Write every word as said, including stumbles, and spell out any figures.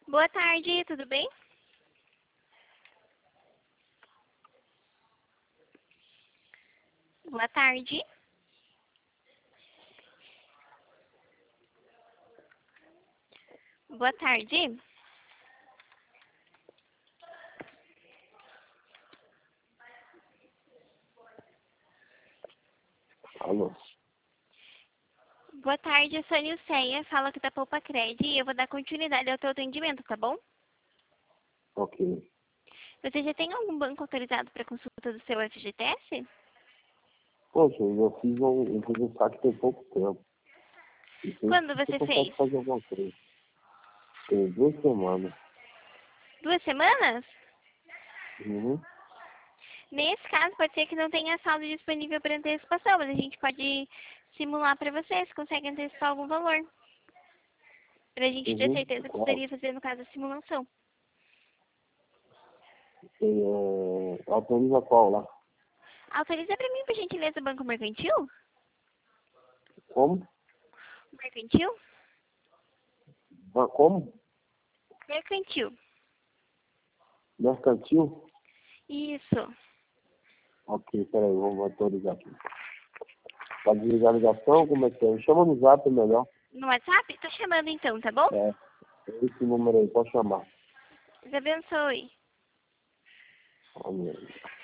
Boa tarde, tudo bem? Boa tarde. Boa tarde. Alô? Boa tarde, eu sou a Nilceia, falo aqui da Poupa Cred e eu vou dar continuidade ao teu atendimento, tá bom? Ok. Você já tem algum banco autorizado para consulta do seu F G T S? Poxa, eu já fiz um, eu fiz um saque tem pouco tempo. E sempre Quando que você você consegue fez? fazer alguma coisa. Tem duas semanas. Duas semanas? Uhum. Nesse caso, pode ser que não tenha saldo disponível para antecipação, mas a gente pode simular para você, se consegue antecipar algum valor. Para a gente ter Uhum. certeza que Claro. precisaria fazer, no caso, a simulação. É, autoriza qual lá? Autoriza para mim, por gentileza, o Banco Mercantil? Como? Mercantil? Ah, como? Mercantil. Mercantil? Isso. Ok, peraí, vamos autorizar aqui. Pra desligar a ligação, como é que é? Me chama no zap melhor. No WhatsApp? Tô chamando então, tá bom? É, esse número aí, pode chamar. Deus abençoe. Amém.